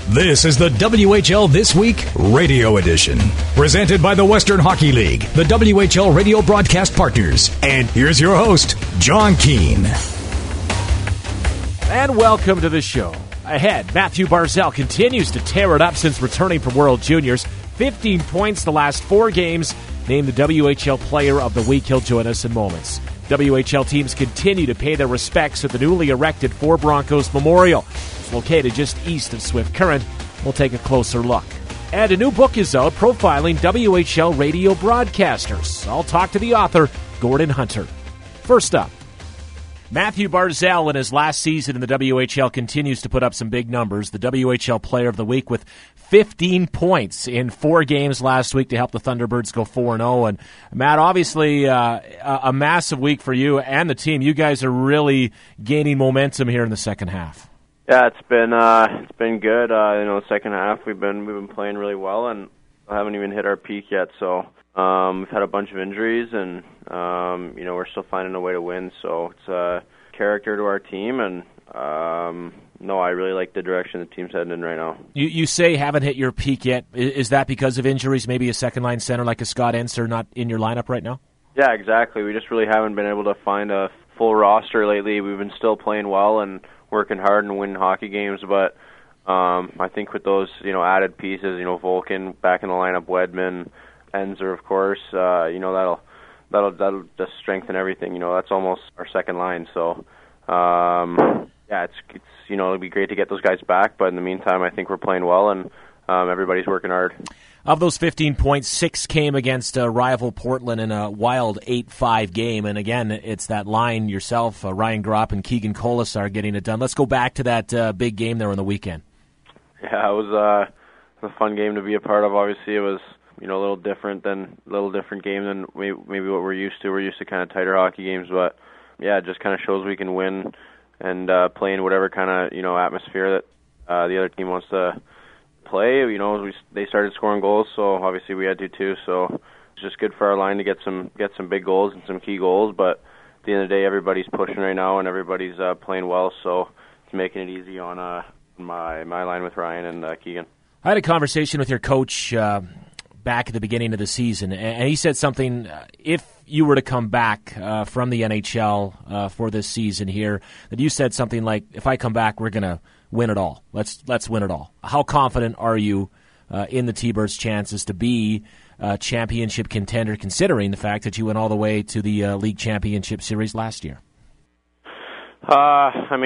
This is the WHL This Week Radio Edition, presented by the Western Hockey League, the WHL radio broadcast partners. And here's your host, John Keane. And welcome to the show. Ahead, Matthew Barzal continues to tear it up since returning from World Juniors. 15 points the last 4 games. Named the WHL Player of the Week. He'll join us in moments. WHL teams continue to pay their respects at the newly erected Four Broncos Memorial. It's located just east of Swift Current. We'll take a closer look. And a new book is out profiling WHL radio broadcasters. I'll talk to the author, Gordon Hunter. First up, Matthew Barzal in his last season in the WHL continues to put up some big numbers. The WHL Player of the Week with 15 points in 4 games last week to help the Thunderbirds go 4-0. And Matt, obviously a massive week for you and the team. You guys are really gaining momentum here in the second half. Yeah, it's been good. The second half we've been playing really well, and I haven't even hit our peak yet. So we've had a bunch of injuries, and we're still finding a way to win. So it's a character to our team, and I really like the direction the team's heading in right now. You say haven't hit your peak yet. Is that because of injuries? Maybe a second-line center like a Scott Enser not in your lineup right now? Yeah, exactly. We just really haven't been able to find a full roster lately. We've been still playing well and working hard and winning hockey games, but I think with those added pieces, Volkin back in the lineup, Wedman, Enser, of course, that'll just strengthen everything. That's almost our second line. So it's it'll be great to get those guys back. But in the meantime, I think we're playing well and everybody's working hard. Of those 15 points, 6 came against rival Portland in a wild 8-5 game. And again, it's that line yourself, Ryan Gropp and Keegan Colasar getting it done. Let's go back to that big game there on the weekend. Yeah, it was a fun game to be a part of. Obviously, it was a little different game than maybe what we're used to. We're used to kind of tighter hockey games, but yeah, it just kind of shows we can win and play in whatever kind of atmosphere that the other team wants to play. They started scoring goals, so obviously we had to too. So it's just good for our line to get some big goals and some key goals. But at the end of the day, everybody's pushing right now and everybody's playing well, so it's making it easy on my line with Ryan and Keegan. I had a conversation with your coach back at the beginning of the season, and he said something, if you were to come back from the NHL for this season here, that you said something like, if I come back, we're going to win it all. Let's win it all. How confident are you in the T-Birds' chances to be a championship contender, considering the fact that you went all the way to the league championship series last year? I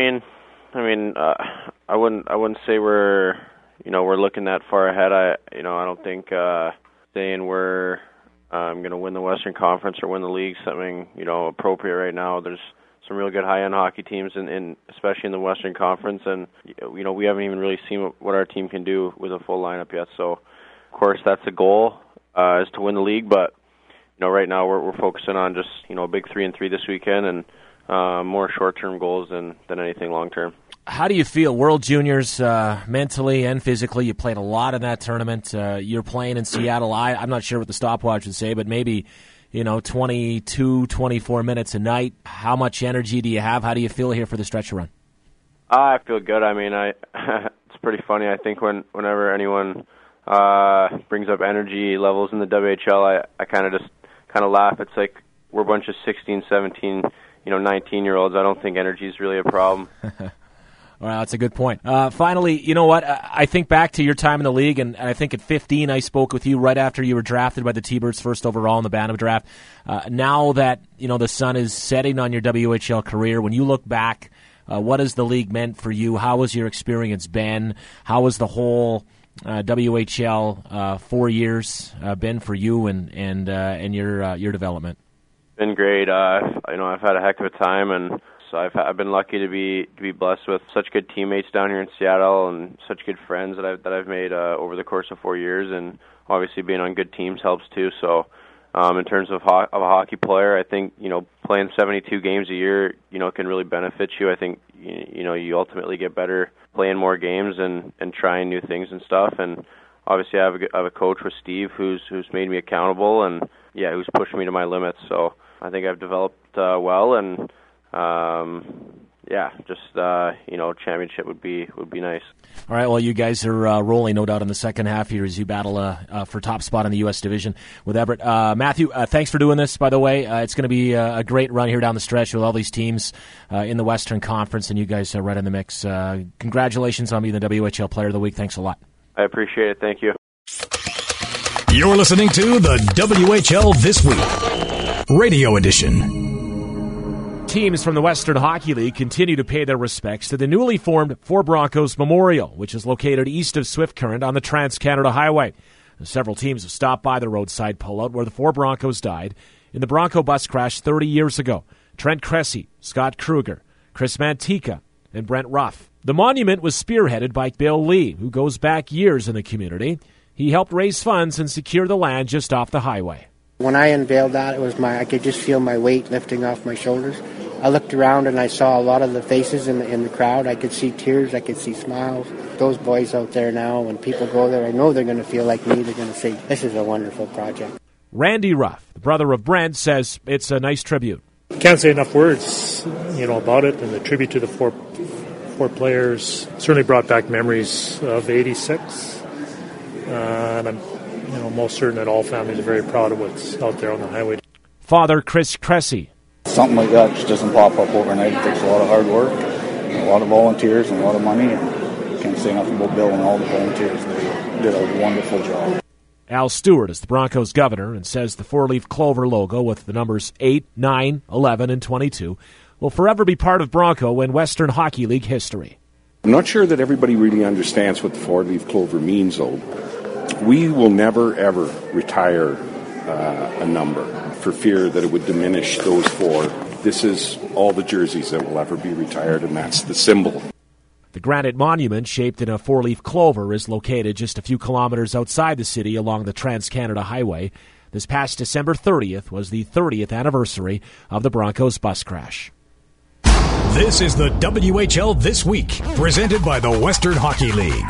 wouldn't say we're looking that far ahead. I don't think saying we're going to win the Western Conference or win the league something appropriate right now. There's some real good high-end hockey teams, in especially in the Western Conference, and we haven't even really seen what our team can do with a full lineup yet. So, of course, that's the goal is to win the league. But right now we're focusing on just a big 3-3 this weekend and more short-term goals than anything long-term. How do you feel? World Juniors, mentally and physically, you played a lot in that tournament. You're playing in Seattle. I'm not sure what the stopwatch would say, but maybe 22, 24 minutes a night. How much energy do you have? How do you feel here for the stretch run? I feel good. I mean, it's pretty funny. I think whenever anyone brings up energy levels in the WHL, I kind of laugh. It's like we're a bunch of 16, 17, 19-year-olds. I don't think energy is really a problem. Well, that's a good point. Finally, you know what? I think back to your time in the league, and I think at 15 I spoke with you right after you were drafted by the T-Birds first overall in the Bantam draft. Now that the sun is setting on your WHL career, when you look back, what has the league meant for you? How has your experience been? How has the whole WHL 4 years been for you and your development? Been great. I've had a heck of a time, and so I've been lucky to be blessed with such good teammates down here in Seattle and such good friends that I've made over the course of 4 years, and obviously being on good teams helps too. So in terms of a hockey player, I think playing 72 games a year can really benefit you. I think you ultimately get better playing more games and trying new things and stuff. And obviously I have a coach with Steve who's made me accountable and who's pushed me to my limits. So I think I've developed well and just championship would be nice. All right, well, you guys are rolling, no doubt, in the second half here as you battle for top spot in the U.S. division with Everett. Matthew, thanks for doing this, by the way. It's going to be a great run here down the stretch with all these teams in the Western Conference, and you guys are right in the mix. Congratulations on being the WHL Player of the Week. Thanks a lot. I appreciate it. Thank you. You're listening to the WHL This Week, Radio Edition. Teams from the Western Hockey League continue to pay their respects to the newly formed Four Broncos Memorial, which is located east of Swift Current on the Trans-Canada Highway. Several teams have stopped by the roadside pullout where the Four Broncos died in the Bronco bus crash 30 years ago. Trent Cressy, Scott Kruger, Chris Mantica, and Brent Ruff. The monument was spearheaded by Bill Lee, who goes back years in the community. He helped raise funds and secure the land just off the highway. When I unveiled that, I could just feel my weight lifting off my shoulders. I looked around and I saw a lot of the faces in the crowd. I could see tears, I could see smiles. Those boys out there now, when people go there, I know they're going to feel like me. They're going to say, this is a wonderful project. Randy Ruff, the brother of Brent, says it's a nice tribute. Can't say enough words, about it, and the tribute to the four players certainly brought back memories of '86. And I'm most certain that all families are very proud of what's out there on the highway. Father Chris Cressy. Something like that just doesn't pop up overnight. It takes a lot of hard work, a lot of volunteers, and a lot of money. And can't say enough about Bill and all the volunteers. They did a wonderful job. Al Stewart is the Broncos governor and says the four-leaf clover logo with the numbers 8, 9, 11, and 22 will forever be part of Bronco and Western Hockey League history. I'm not sure that everybody really understands what the four-leaf clover means, though. We will never, ever retire a number for fear that it would diminish those four. This is all the jerseys that will ever be retired, and that's the symbol. The granite monument, shaped in a four-leaf clover, is located just a few kilometers outside the city along the Trans-Canada Highway. This past December 30th was the 30th anniversary of the Broncos bus crash. This is the WHL This Week, presented by the Western Hockey League.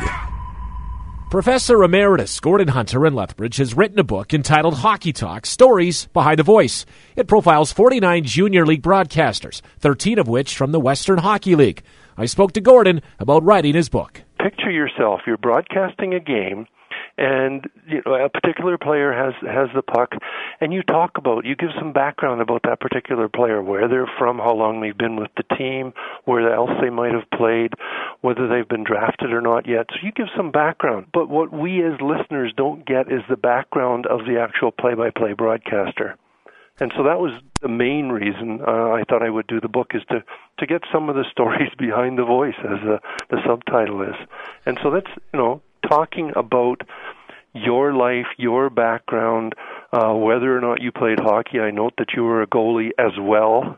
Professor Emeritus Gordon Hunter in Lethbridge has written a book entitled Hockey Talk, Stories Behind the Voice. It profiles 49 Junior League broadcasters, 13 of which from the Western Hockey League. I spoke to Gordon about writing his book. Picture yourself, you're broadcasting a game, and a particular player has the puck, and you give some background about that particular player, where they're from, how long they've been with the team, where else they might have played, whether they've been drafted or not yet. So you give some background. But what we as listeners don't get is the background of the actual play-by-play broadcaster. And so that was the main reason I thought I would do the book, is to get some of the stories behind the voice, as the subtitle is. And so that's, talking about your life, your background, whether or not you played hockey. I note that you were a goalie as well.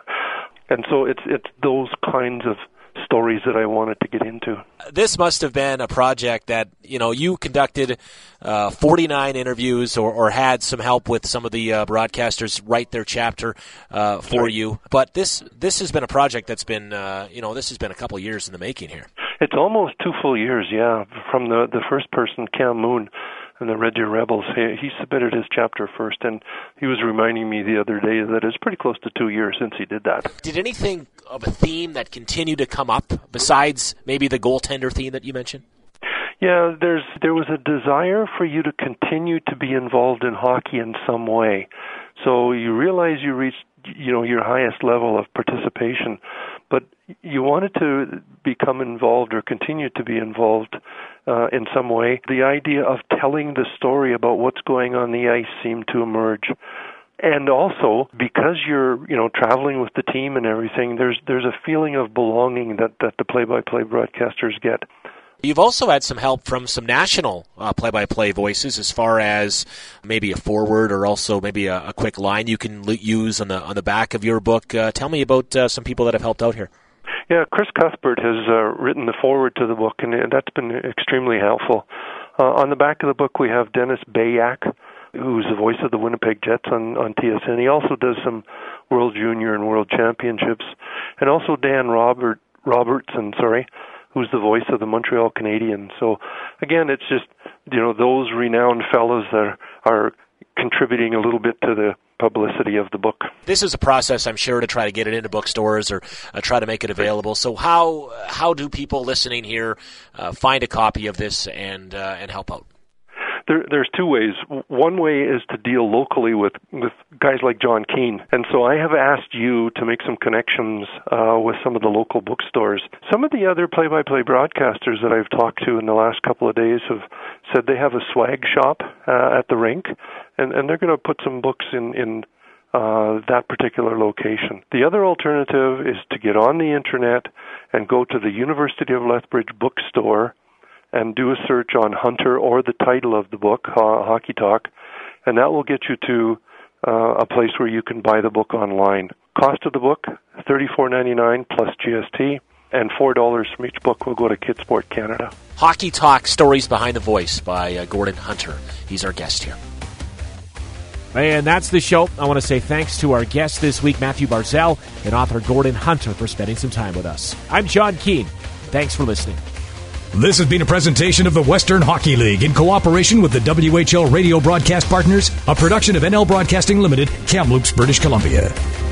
And so it's those kinds of stories that I wanted to get into. This must have been a project that, you conducted 49 interviews or had some help with some of the broadcasters write their chapter for you. But this has been a project that's been, this has been a couple of years in the making here. It's almost 2 full years, yeah, from the first person, Cam Moon, and the Red Deer Rebels. He submitted his chapter first, and he was reminding me the other day that it's pretty close to 2 years since he did that. Did anything of a theme that continued to come up besides maybe the goaltender theme that you mentioned? Yeah, there was a desire for you to continue to be involved in hockey in some way. So you realize you reached your highest level of participation, but you wanted to become involved or continue to be involved in some way. The idea of telling the story about what's going on the ice seemed to emerge. And also, because you're, traveling with the team and everything, there's a feeling of belonging that the play-by-play broadcasters get. You've also had some help from some national play-by-play voices, as far as maybe a forward or also maybe a quick line you can use on the back of your book. Tell me about some people that have helped out here. Yeah, Chris Cuthbert has written the forward to the book, and that's been extremely helpful. On the back of the book, we have Dennis Bayak, who's the voice of the Winnipeg Jets on TSN. He also does some World Junior and World Championships. And also Dan Robertson, who's the voice of the Montreal Canadiens. So, again, it's just, those renowned fellows that are contributing a little bit to publicity of the book. This is a process, I'm sure, to try to get it into bookstores or try to make it available. So how do people listening here find a copy of this and help out? There's two ways. One way is to deal locally with guys like John Keane. And so I have asked you to make some connections with some of the local bookstores. Some of the other play-by-play broadcasters that I've talked to in the last couple of days have said they have a swag shop at the rink, and they're going to put some books in that particular location. The other alternative is to get on the internet and go to the University of Lethbridge bookstore and do a search on Hunter or the title of the book, Hockey Talk, and that will get you to a place where you can buy the book online. Cost of the book, $34.99 plus GST, and $4 from each book will go to Kidsport Canada. Hockey Talk, Stories Behind the Voice by Gordon Hunter. He's our guest here. And that's the show. I want to say thanks to our guest this week, Matthew Barzal, and author Gordon Hunter, for spending some time with us. I'm John Keane. Thanks for listening. This has been a presentation of the Western Hockey League in cooperation with the WHL radio broadcast partners, a production of NL Broadcasting Limited, Kamloops, British Columbia.